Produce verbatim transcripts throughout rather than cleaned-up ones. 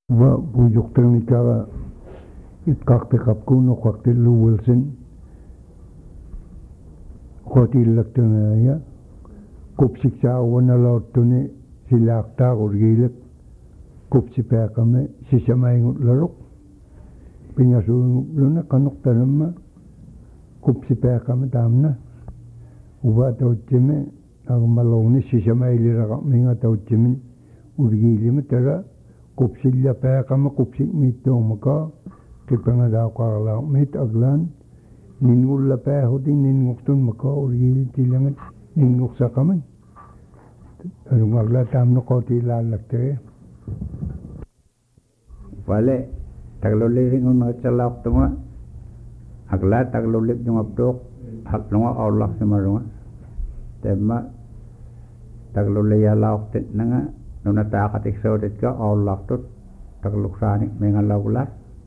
wa bujukternikara itkakte kapkuno kwakte luwelsen kotillakternaya kupsiksa wana lautune silakta urgilek kupsipakame sisamaingut larok pinyasungut luna kanok tanama kupsipakame tamna uba tauchime agmalawni sisamailiraga minga tauchimin urgilime tara kupsilla pakame kupsik mittomaka kipangada qarla mit aglan ningulla pahudin ninguktun maka urgil tilangat ninguksakaman arungagla tamno koti lalakte wale taglolering on chalak tuma agla taglolip yung abdok hatlunga Allah semarunga tema tagloleya lauk tet nanga nuna takatik saudet ka Allah tut tagluksani mengalaulas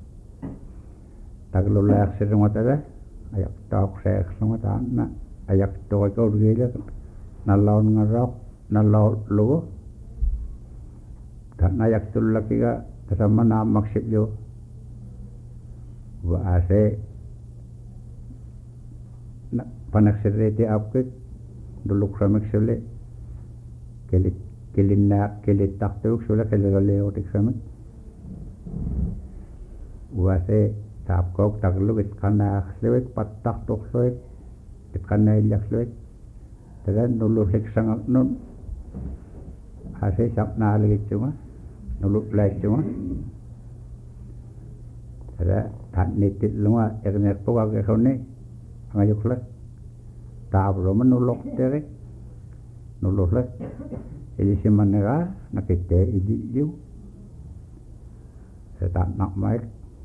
taglolayak sirunga tada ayak tauk sek sunga tanna ayak toy ko urgila nalaw ngarok nalaw lugo tan ayak tulaki ka tasama na maksib yo wa ase panaksirete apkit duluk samak sule kelit kelinna kelit taktuk sule kelele otik samak wa ase tapkok tagluk it kana slewek patak tok slewek it kana ilyak slewek dan nulur hek sangak nun ase sap na lagi cuma nulur lagi cuma ada tak nitit lunga ernet poka ke kone ngayuk lek tab ro menulok tere nulur lek ili simanera nakite ili yu tak nak mai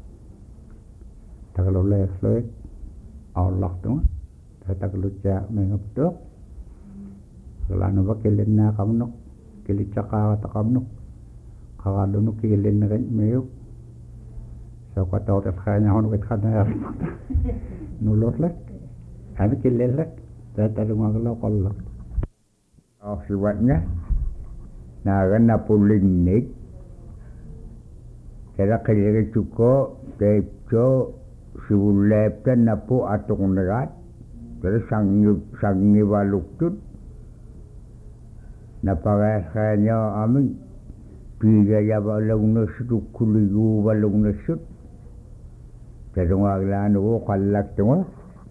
kalau lek lek Allah tu tak luca mengabdok kalau bakilin na kamnok kilicaka ta kamnok kalau nu kilin ren meyuk so ko taw ta khanya hon wet khana nulot lek abi kilin lek ta ta ngaglo kollak akibatnya na ganna pulinik kera kaya cuko tepco sibuleptan na po atong nerat pero sangi sangi waluktut napakasanya amin pigaya balong nasut kuligu balong nasut pero ngaglan ko kalak tungo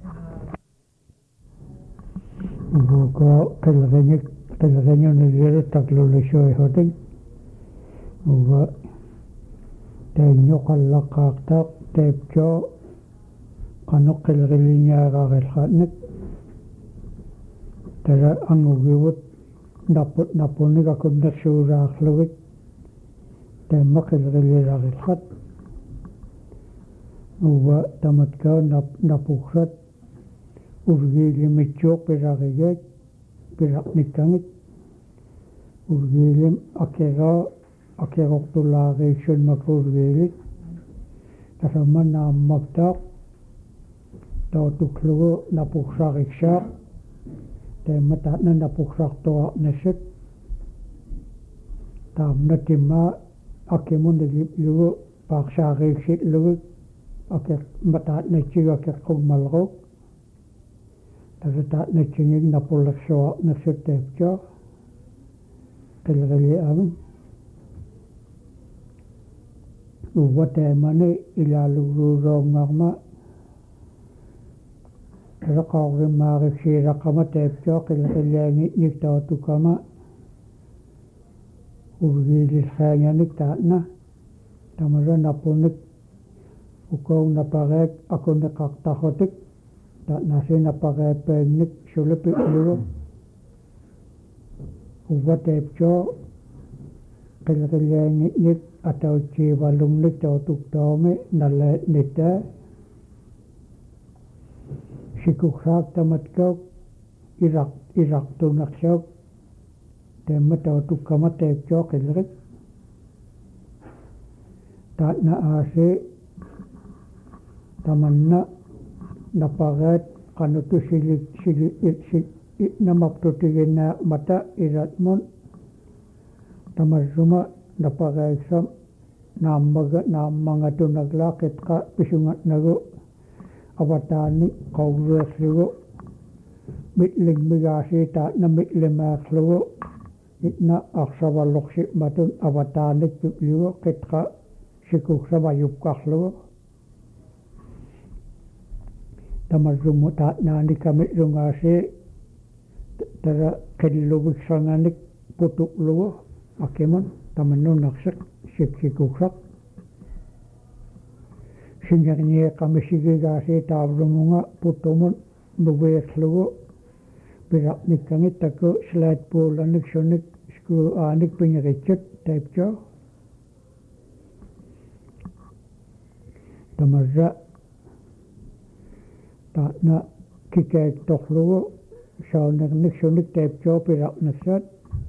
buka kalaganya kalaganya nagere taklo lesyo hoting uga tenyo kalakaktak tepco kanok kalagalinya kakalkatnik tara ang ugiwot napot naponi kakon naksura akhlawit tema kalagalinya kakalkat uga tamat ka nap napukrat urgili mitchok piragigit piraknikangit urgilim akera akerok tulari shun makurgilit kasama na magtak tau tuklugo napuksak iksak te matat na napuksak toa nasit tam na tima akimun nilip lugo paksak iksit lugo aker matat na chiga aker kong malrok tatat na chingig napulak soa nasit tepcha kalgali amin uwate mani ilalururong ngakma rakawri marik si rakama tepcho kilakilyangi nikta tukama urgilis kanya nikta na tamara napunik ukaw naparek ako nakaktakotik tak nasi naparepen nik sulipit lugo uwa tepcho kilakilyangi nik atau cibalung nik tau tuktome nalet nita sikukrak tamat kau irak irak tu naksyok temat tau tukama tepcho kilrik tak na ase tamanna napagat kanu tu silik silik silik namak tu tigena mata iratmon tamasuma napagat sam naammaga naammangatunagla qitqa pisungatnagu avataani qawruerlugu mitligmigaasi taatna mitlimaaqlugu itna aqsavalluqsi matun avataanit pipligu qitqa sikuksavayuqqarlugu tamarrumu taatnaani kamirrungaasi tara qilluviksanganik putuqlugu akimun tamannunaqsiq siksikuksaq singernie qamisigigaasi taavrumunga putumun nuveerlugu piraqnikkangit taku slaatpuulanik sunik skuu aanik pingeritsit taipjo tamarra taatna kikeektorlugu saunernik sunik taipjo piraqniksat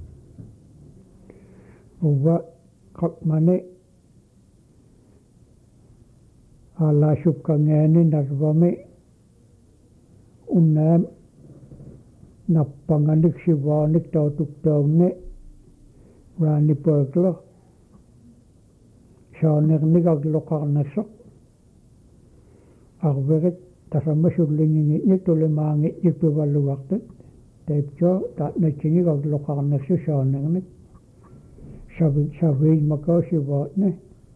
uva qaqmani alaasukkangeani narvami unnaam nappanganik sivaanik tautuktaunni raanipoiklo saunernik agloqarnassoq arverit tasammasullingingi'nik tulimaangi'nik pivalluartut taipjo taatnatsigik agloqarnassu saunernik savit savit makausivaatni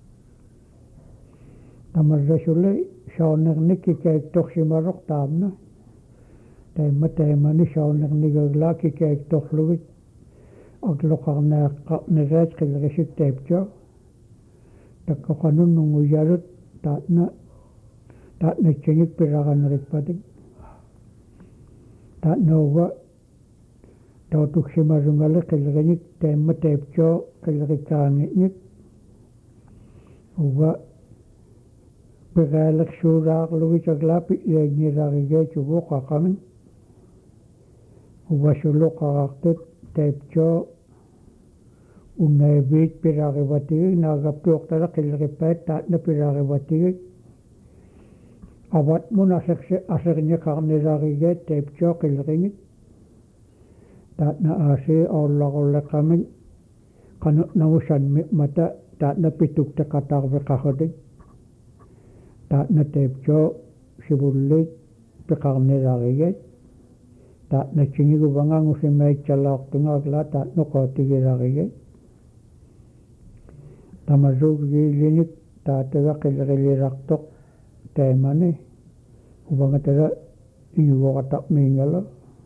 tamarrasuli saunernik kikeektorsimaroq taamna taimma taimani saunernikagla kikeektorlugit agloqarnaaqqarneraat qillerisik taipjo taqqoqanunnunguyalut taatna taatnatsigik piraqanerippatik taatnauga tautuksimarungali qillerinik taimma taipjo qillerikkaangi'nik uga piraalersuulaaqlugitagla pi'leegnirarigeetugu qaqamin uvasuluqarartut taipjo unnaivit pirarivatigik naagaptuortala qillerippaat taatna pirarivatigik avatmun aserse aserniqarnilarigeet taipjo qilleringit taatna aasi aullarulleqamin qanu'nagusanmi mata taatna pitukteqatarveqarrutik taatna taipjo sivullit piqarnilarigeet taatna siniguvangangusimaitsalaqtungaagla taatna qootigilarigeet tamarruugiilinik taataga qillerilirartoq taimani uvangatala iyugoqataqmiingala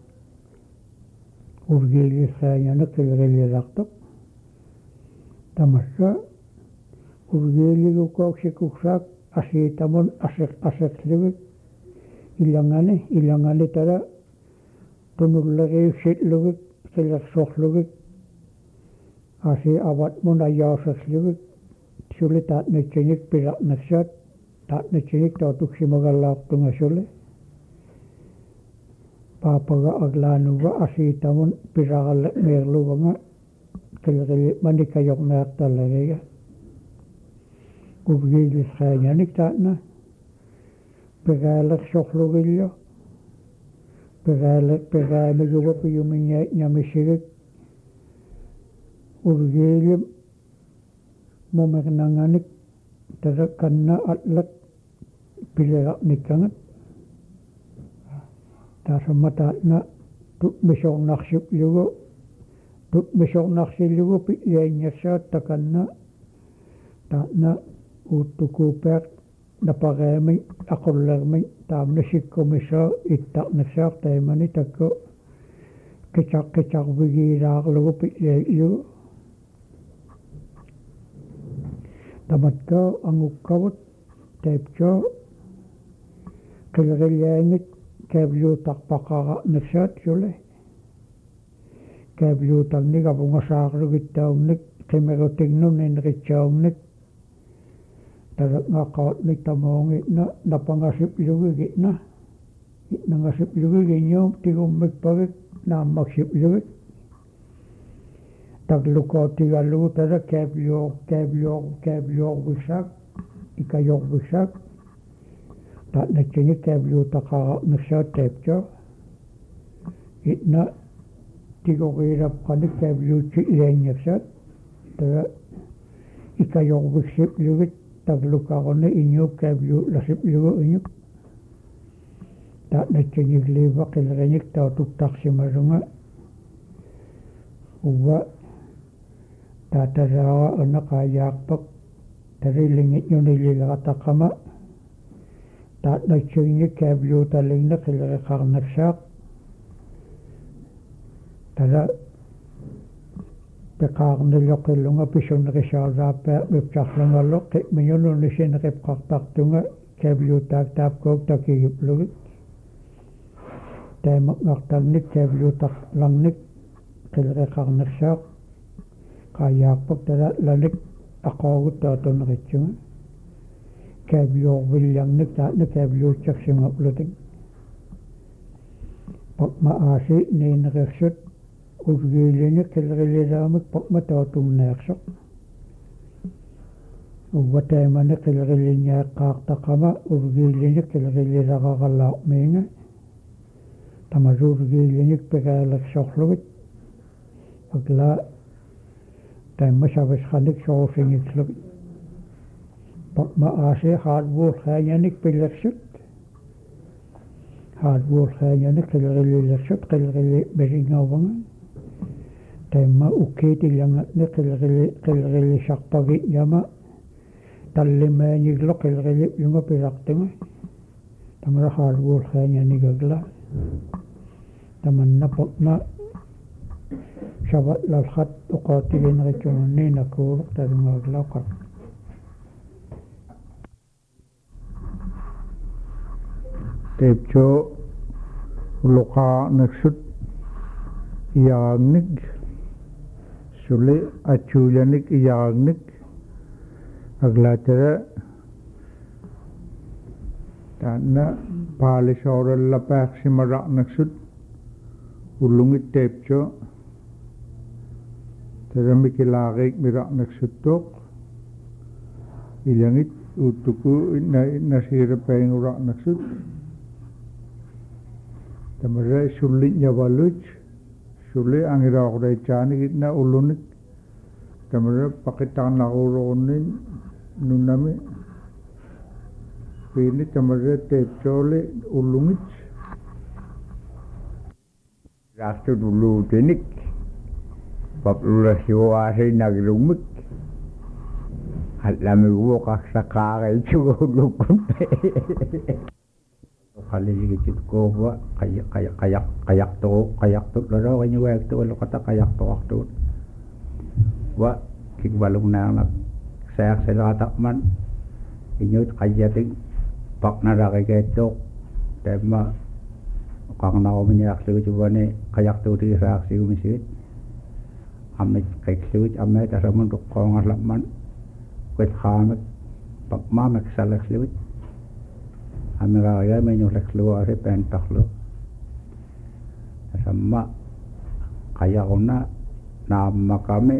urgiilissaanyana qillerilirartoq tamassa urgiiligukooqsikuksaaq asiitamun aseq aseqlivik ilangani ilangani tala tunulleriuksitlugik qillersorlugik asi avatmun ayaaserlugik suli taatnatsigik piraqnassaat taatnatsigik tautuksimagallaartunga suli paapaga aglaanuga asiitamun piraqalleqmeerluganga qillerili manikajornaartallariga urgiilissaanyanik taatna piraalersorlugillo piraaler piraamiguga piyumingaat ñamisigik urgiilim momernanganik tara kanna atlak pileraqnikkangat tasamma taatna tutmisornarsilugu tutmisornarsilugu pi'liaingassaat takanna taatna uuttukuupeaq napareemi aqullermi taamna sikkumissaa ittaqnissaaq taimani takku qicaq qicaqvigiilaarlugu pi'liailugu tamatkau angukkavut taipjo qilerillaangit kaavluutarpaqaraqnissaat suli kaavluutarnik avungasaarlugittaunnik qimerutignunniniritsaunnik taraqngaqautnik tamuungitna napangasiplugigi'na itnangasiplugigiñuum tigummikpagik naammaksiplugi taglukotigallugu tara kaavluor kaavluor kaavluorvissaak ikajorvissaak taatnatsigik kaavluutaqaraqnissaat taipjo itna tigoriilapqanik kaavluutsi ilainngaksaat tara ikajorvik siplugut taglukaqorni iñuup kaavlu lasiplugu iñuk taatnatsingigliiva qileriñik tautuktaqsimarunga uva taataraaga anaqaayaaqpak tarilingit yunililagataqama taatnatsingilik kaavlu talingna qileriqarnaksaaq tara peqaarnilloqillunga pisunneqisaasaapaa mipsarlungallo qimmiñununisineqipqartartunga kaavluutaak taapkook takigiplugut taimaqnartarnik kaavluutaqlarnik qileriqarnersaaq qaayaarpak tara lanik aqoogut taatuneqitsunga kaavluorvillarnik taatna kaavluutsaksingaplutik paqma aasi niineqirsut urgiilinik qilerilaamik paqma tautumneersoq uwataimani qilerilinñaaqqaartaqama urgiilinik qilerilisaqaqalaarmiinga tamasuurgiilinik piqaalersorlugit aqla taimma savisqanik sorusingitlugit paqma aasi haadvuulqaañanik pilersut haadvuulqaañanik qilerilersut qilerili meringauvanga taimma ukkiitillangatni qilerili qilerilisarpagi yama tallimaañiglo qileriliplunga pirartunga tamara haadvuulqaañanigagla tamanna paqma savatlalqat uqaatigineritsuunni nakuuluq talungaaglaqa tepcho luqaarnersut iyaagnik suli achuulanik iyaagnik aglaatara taanna paalisoorallapaaksimaraqnersut ullungit tepcho taramikilaaqiik miraqnersuttuuq ilangit uuttuku nasiirapainguraqnersut tamara sulliñavaluch suli angiraaquraichaanigitna ullunik tamara paqitaannaquuruunnin nunnami piini tamara tepchooli ullungit raastut ulluutinik paplulasiuaasinnagilungmik allamiguuqarsaqaaqaitsuguullukkut qalliligit koova qaya qaya qaya qayaqtu qayaqtu loro wañuwaaktu luqata qayaqtuartuut wa kikbalungnaarnak saaqsilaataqman iñut qayatik paqnaraqigeettuuq taimma qarnarumiñaarlugutuvani qayaqtuutigisaarsigumisiit amit qiklugut amit asamun tuqqoongarlamman qitqaamek paqmaamek salaqslugut amiraaya meñullakluari pentarlu samma qayaquna naammakami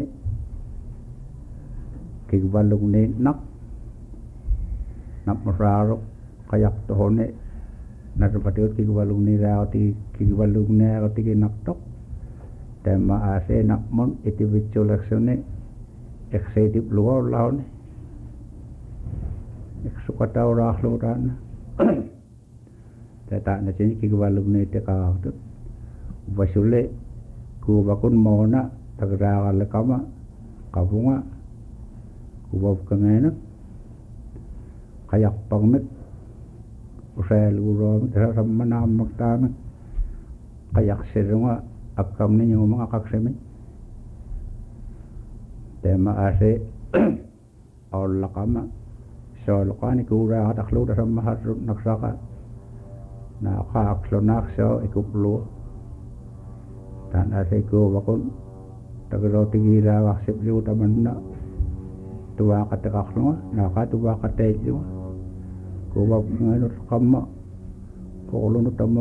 kikbalungni nak napmuraaru qayaqtuhuni narpatiut kikbalungni raati kikbalungni raati kinaktok tema ase nakmun itibitsulaksuni eksedip luar launi eksukataurahluurana tata na sini kikbalungni tekaatut basule kubakun mona tagragalakama kabunga kubab kangenak kayak pangmet usai lurom sama namak tamak kayak serunga akam ni nyumang akak semen tema ase Allah kama soalkan ikura ataklu sama harus naksaka na kaklo nakso ikuplu dan ase ko bakun tagro tigira waksip liu taman na tua kata kaklo na katuwa kata itu ko bak nganur kama ko lu tamo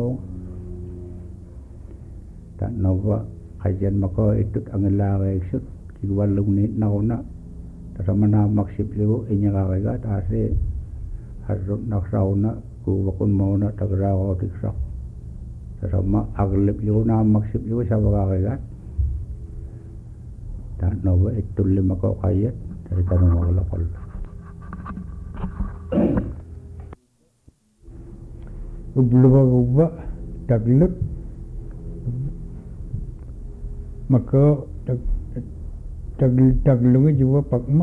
dan nawa kajian mako itu angela eksut kiwalung ni nauna tasamana maksip liu inyaraga ase harus naksauna ku bakun mauna tagraw tiksak tasama aglip liu na maksip liu sabagaga dan nawa itu lima ko kayat dari tanah maglakol ubluwa taglut maka tag taglungi juga pakma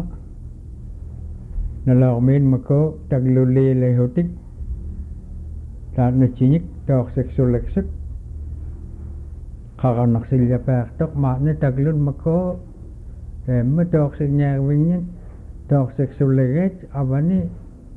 nalamin maka taglule lehotik dan nacinik tok seksual leksek kalau nak silya pertok makna taglun maka em tok seknya wingin tok seksual leget abani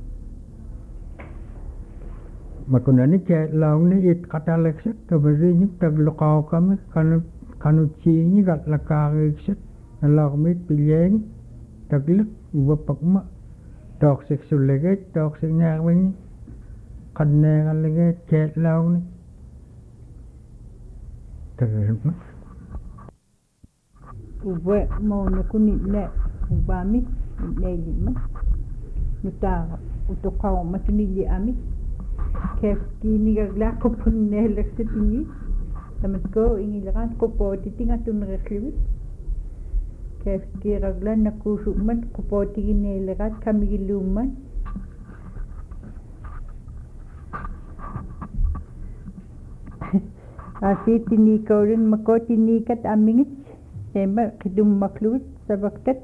makunani ke launi it kata leksek kabari ni taglukau kami kanu kanu cini kat lakar leksek nalamin pileng taglut uwa pakma tok seksual leget tok seknya wingin kanne leget ke launi terima uwe mau nakuni ne ubami ne lima nuta utokau matuni li ami kef kini gagla ko punne leksepini tamatko ingilan ko poti tinga tun rekhiwi kef ki gagla nakushu man ko poti ne legat kamigiluman Asi tini kaurin mako tini kat amingit sema kidum makluit sabaktat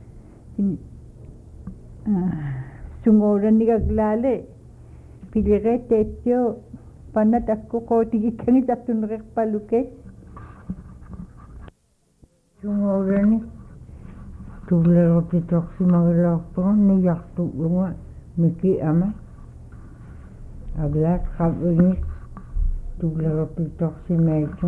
sungoran ni gaglale pilire tetyo panat aku ko tigi kangit atun rek paluke sungoran ni tule roti toksi maglak pon ni yaktu lunga miki ama aglat khab ini tule roti toksi mejo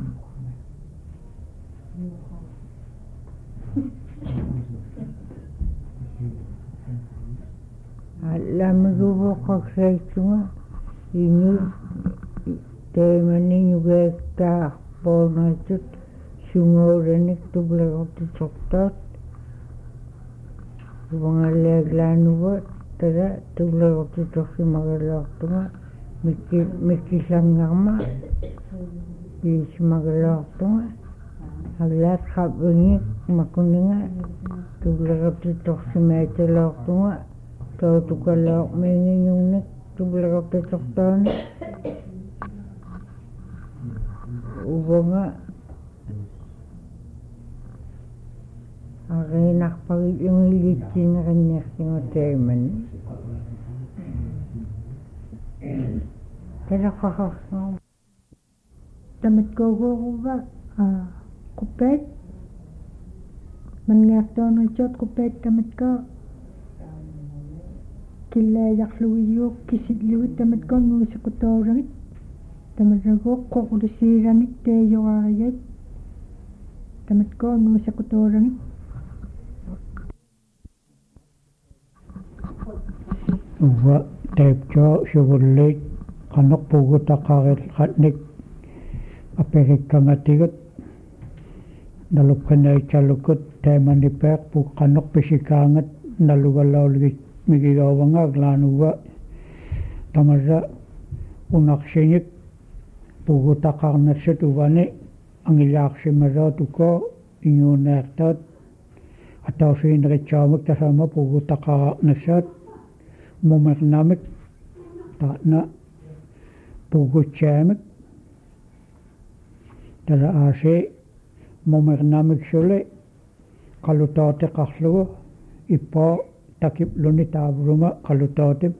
alam rubo kokseituma ini temani juga tak pernah cut sungorenik tule roti toktot bangaleg lanuwa tada tule roti toksi maglak tuma Miki miki sangama di semaglak tu, aglat kabungi makuninga tu lekat tok semete lak tu, tu tu kalak menginyung nik tu lekat tok tan, ubanga agak nak pagi yang licin renyah yang temen. Kaya kakak damit ko ko ba kupet man to no jot kupet damit ko kila yak luyo kisit luyo damit ko no sa kutorang damit ko ko ko siran te yo ayat damit ko no sa kutorang uwa tape jo sugulit kanok pugo takakit katnik aperik kamatigot nalupkan ay chalukot teman ipek pu kanok pisikangat nalugalaw ligi migigawangag lanuwa tamarza unak sinyik pugo takak nasat uwane ang ilak simara tuko inyo nektat ataw sinrik chamik tasama pugo takak nasat mumaknamik tak na pugo chamik tada ase mumaknamik sule kalutate kakhlugo ipo takip luni tabruma kalutate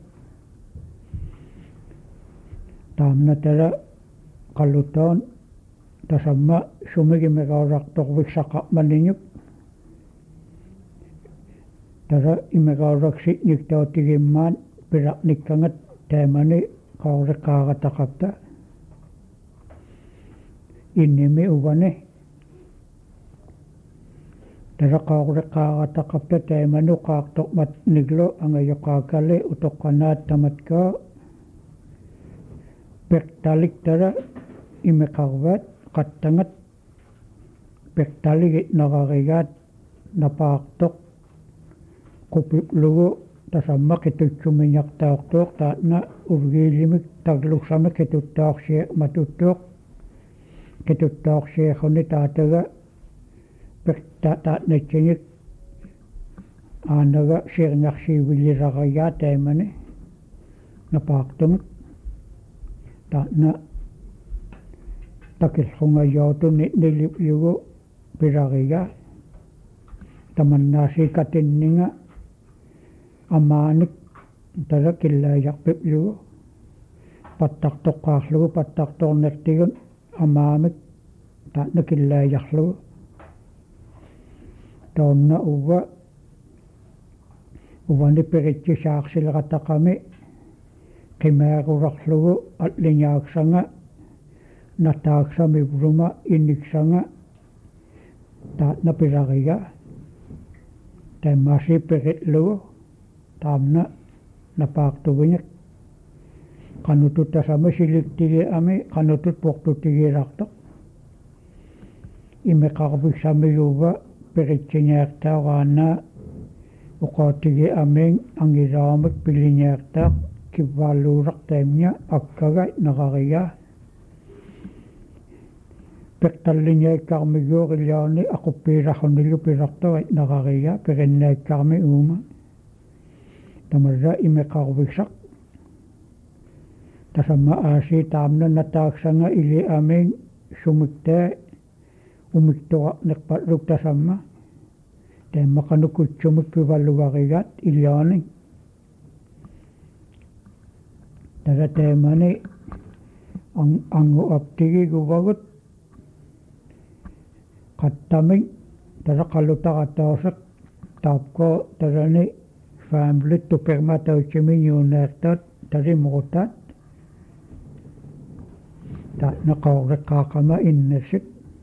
tamna tada kaluton tasama sumigi megarak tokwik saka maninyuk tada imegarak siknik tau tigiman pirak nikangat temani kaurek kagatakapta inimi uwane tada kaurek kagatakapta temani kaktok mat niglo angayo kakale utokanat tamatka pektalik tada imekawat katangat pektalik nakakigat napaktok kupip lugo tasama kitutsu minyak taok tak na urgilimik tagluk sama kitut taok siya matutok kitut taok siya kuni tataga pek tak tak nechenyik аанага сиернарсиивилирарая таимани напаартумут таана такиллунгайоотуни нилиугу пилария таманнааси катиннинга амааник тала киллааяарпиплугу паттартоққаарлугу паттарторнертигун амаамик таана киллааярлугу таунна ува увани перитси саарсилератақами qimaarularlugu allingaaksanга натааксамигулума инниксанга таатна пиларига тамаси перитлугу таамна напаартугиник qanutut tasama siliktigi ami qanutut portutigilartoq immeqarviksamiguuva peritsiñaartaaraana uqaatigi aming angilaamak piliñaartaaq kivvaalluulartaimnia akkaga naqariga peqtalliñaikkarmiguurilluarni aquppiilarrunillu pilartoga naqariga perinnaikkarmi uuma tamarra immeqarviksaq tasama aasi taamna nataaksanga ili aming sumiktaa umiktoqa neqpalluk tasama taimaqanukutsumik pivalluarigat illuani tara taimani angu aptigiguvagut qattami tara qallutaqatausaq taapko tarani family tupermatautsimi yuunaartaat tarimurutat taana qawriqqaaqama innasik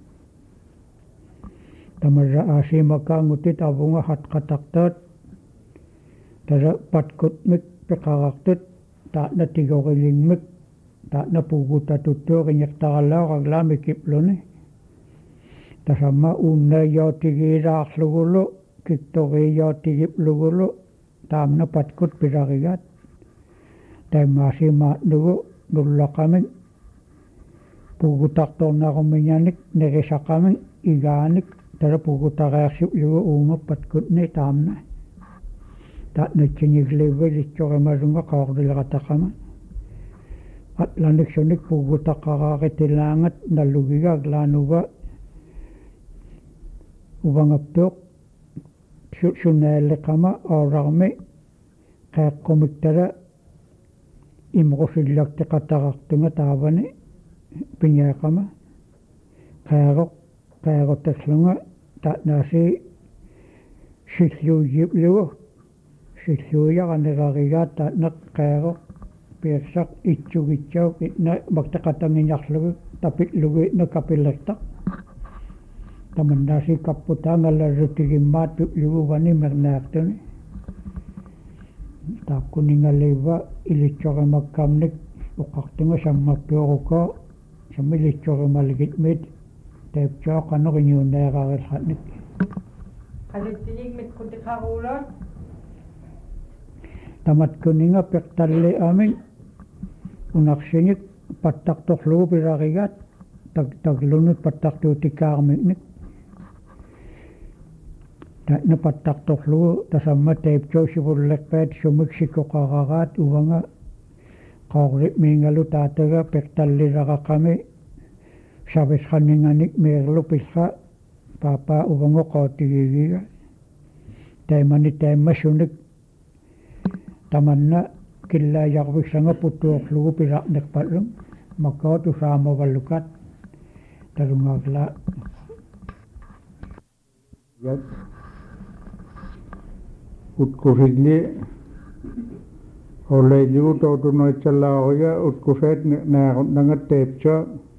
tamarra aasiimakaangutit avunga hatqataqtaat tara patkutmik peqarartut taana tigorilimmik taana puugutatuttuuriñertaralaaqaglaami kipluni tasama uunnaiyootigiilaarlugulu kiktoriiyootigiplugulu taamna patkut pilarigat taimaasimaatnugu nullaqamik puugutartornarumiñanik nerisaqamik igaanik tara puugutariarsiuligu uungapatkutni taamna taatnatsingigliivvilitsoриmalunga qaorlilerataqama atlaniksunik puugutaqaraaritilaangat nallugigaak laanuga uvangaptuuq sunaalleqama aurarmi qaaqqumik tala imrusillartiqatarartunga taavani piñaaqama qaaroq qaarotaslunga taanaasi silluuyiplugu silluuyaqanerarigaat taanaq qaaroq piirsaq itsugitsauk itna maktaqatangiñarlugu tapitlugu itna kapillertaq tamannaasi kapputaangalarrutigimmaat pipluguvani mernaartuni taakkuningalliiva ilitsoриmakkamnik uqartunga sammappiuruko samilitsoриmalgitmit taipsooqanoriñuunaaqarillatnik qalittinik kutiqaruulot tamatkuninga peqtalli amin unarsinik pattartorlugu pilarigaat tak taglunut pattartuutikaarmiknik taana pattartorlugu tasamma taipsoosivullerpaat sumiksikoqararaat uvanga qaorimiingalu taataga peqtallilaqaqami savisqaninganik meerlu pilla papa uvango qaatigigiga taimani taimmassunik tamanna killaajarviksanga puttuorlugu pilaqnerpallum makkaatu saamavallukat tarungaagla yat utkusilli olleiligu tootunoitsallaaruga utkuseet naarunanga teepso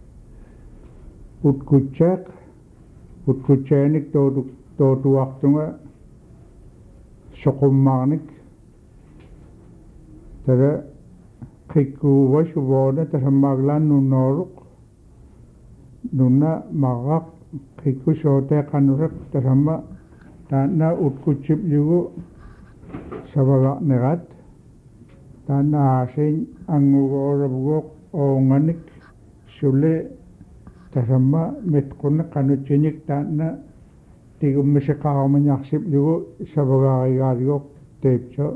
utkutsaaq utkutsaanik tootu tootuartunga soqummaarnik tara qikkuuvasuvoona tasammaaglaan nunnooluq nunna marraq qikku sooteeqanuraq tasamma taanna utkutsipligu savagaqnerat taanna aasiin angugoораvugoq oonganik sulle tasamma mitqunne qanutsinik taanna тигуммисеқаруминиарсип-лугу савагаригаалиук теипсо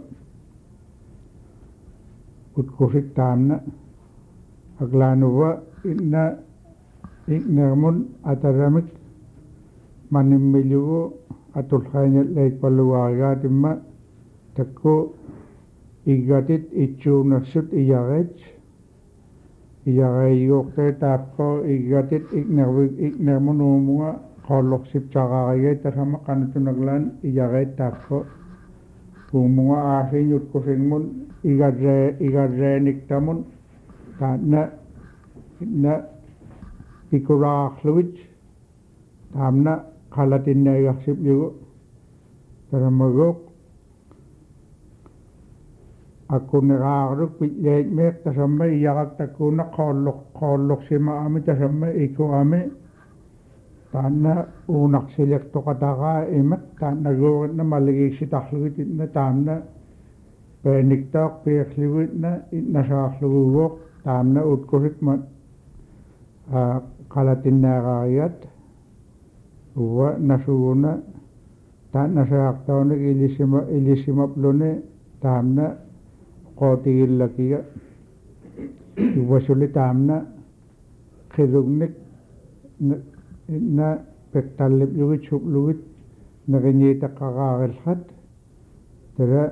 уткусик таамна аглаанува инна игнермун атарамик маниммилугу атулхаангаллаикпаллугааригаа тимма такку иггатит итсуунерсут иярит иярайуортэ тааппо иггатит игнервик игнермунуумуга qollorсиптарааригай тасама канутунаглаан иярит тааппо уумуга аасиинуткусигмун игарраа игаррааниктамун таанна на пикураарлугит таамна қалатиннаагарсиплугу тарамагоқ аккунераарук пиллаатмеэк тасамма иярактаккуна qoolloq qoolloqsimaami тасамма икуами таанна уунарсилертоқатараа имат тааннагууринна малигиикситарлугит инна таамна пээниктаақ пиерлугитна иннасаарлугугоқ таамна уткусикма а қалатиннаагаариат уа насууна тааннасаартауник илисима илисимаплуни таамна qootигиллакига уасули таамна қилугник на пекталлипюгит суплугит неринитаққараариллат тера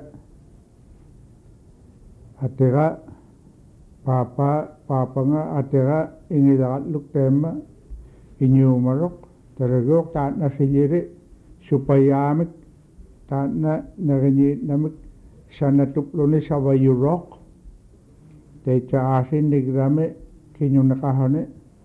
атера папа папанга атера ингиларатлук таама иньюумалоқ терегоқ таанна силири супаяамик таанна неринитнамик санатуплуни саваюроқ тейта аасинниграми кинюнеқахани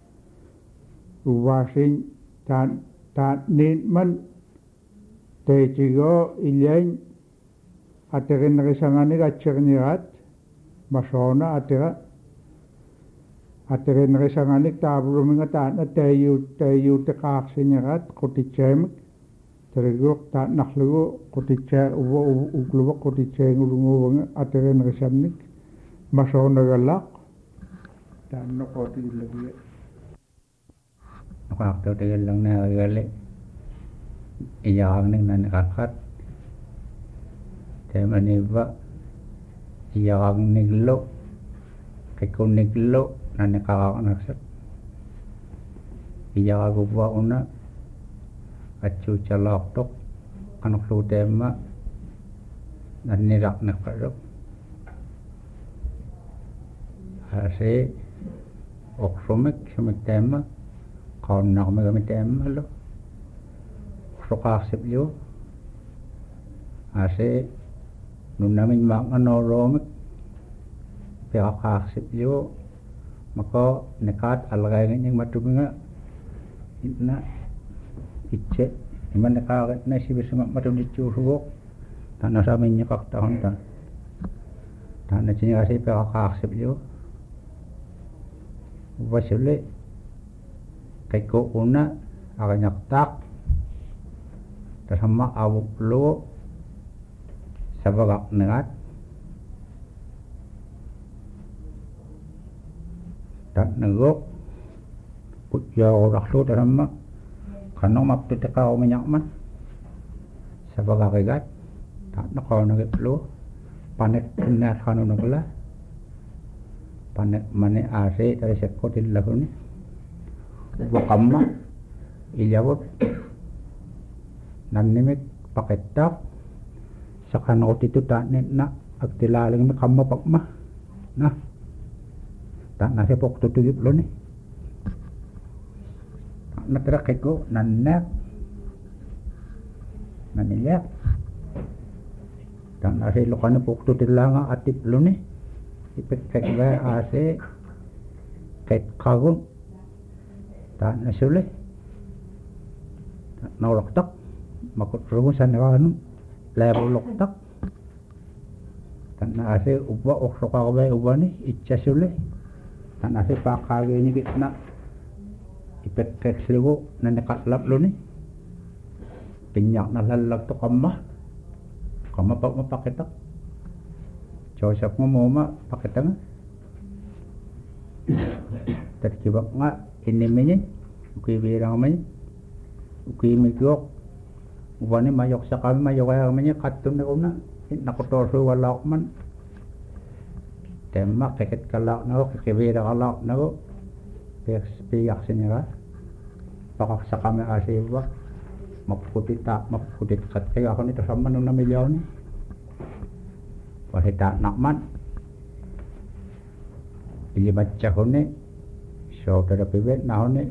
увасин таан таан нинман тейтиго иляин атериннерисанганик атсерниат масоона атера атериннерисанганик таавлуминга таана таиут таиутеқаарсинерат қутитсаамик терегуқ тааннарлугу қутитсаа ува уклува қутитсаангулунгууванга атериннерисанник масоонагаллаақ таанноқотигиллагиа Waktu tegelang na gale iyang ning nan kakat temani ba iyang niglo kay niglo nan kakak naksat iyang gubwa una acu calok tok anak lu tema nan nirak nakparok hase oksomik somik tema còn nào mà mình tem hết lúc số ca xếp vô à sẽ nụ nà mình mặc nó rồi mất phải học ca xếp vô mà có nekat algai nhưng mà tụi mình á nó ít chết mà nekat này chỉ biết mà mà tụi mình chưaรู้thành nó sao mình nhớ các tao ta thành nó chỉ là sẽ phải học ca xếp vô và xử lý cái cô una agak nyaktak terhama awuk lo sabagak negat dan negok putjau raklo terhama kanong maptu tekau menyakman sabagak egat tak nakau negak lo panet inat kanu nagla panet mane ase dari sekotil lahuni wakamma ilyawot nanimik paketak sakanot itu tak na agtilaling na kamma pakma na tak nasi pok tutuyip lo ni natrak ko nannak nanilyak tak nasi lokana pok tutilanga atip lo ni ipek kekba ase ket kagun tak nasuleh nolak tak makut rumusan kan level lok tak tak nase ubah oksoka ubah ubah ni itcha suleh tak nase pakage ni kita ipek kek selibu nenekat lap lo ni pinyak nalalak tu kamma kamma pak ma pakai tak cocok mau ma pakai tengah terkibak nggak ini menye ukui birang menye ukui mikok Wani mayok sa kami mayok ay kami katun na kuna nakutorso walak man. Tema keket kalak na ko kikibira kalak na ko. Piyak sinira. Pakak sa kami asiwa. Mapukutit tak mapukutit kat kayo ako nito sama nung na milyon ni. Pasi tak nakman. Pili baca ko ni. So tada pibet na ko ni.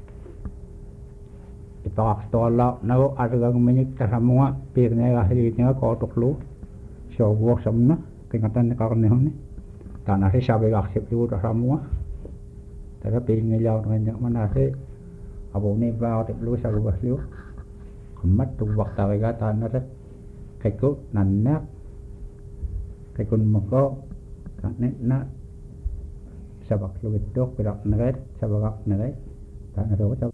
Ipakak tolak na ko aragang minik tasamua. Piyag na kahit nga kotok lo. So buwak samna. Kingatan na kakarni ko ni. Tanah si sabi kaksip liwo tasamua. Tada pili ngayaw na kanya manasi. Abo ni ba ako tiplo sa lugas liwo. Kemat tu waktu mereka tanah rek, kayu nanak, kayu meko, kanek nak, sabak lu itu berak neret, sabak neret, tanah tu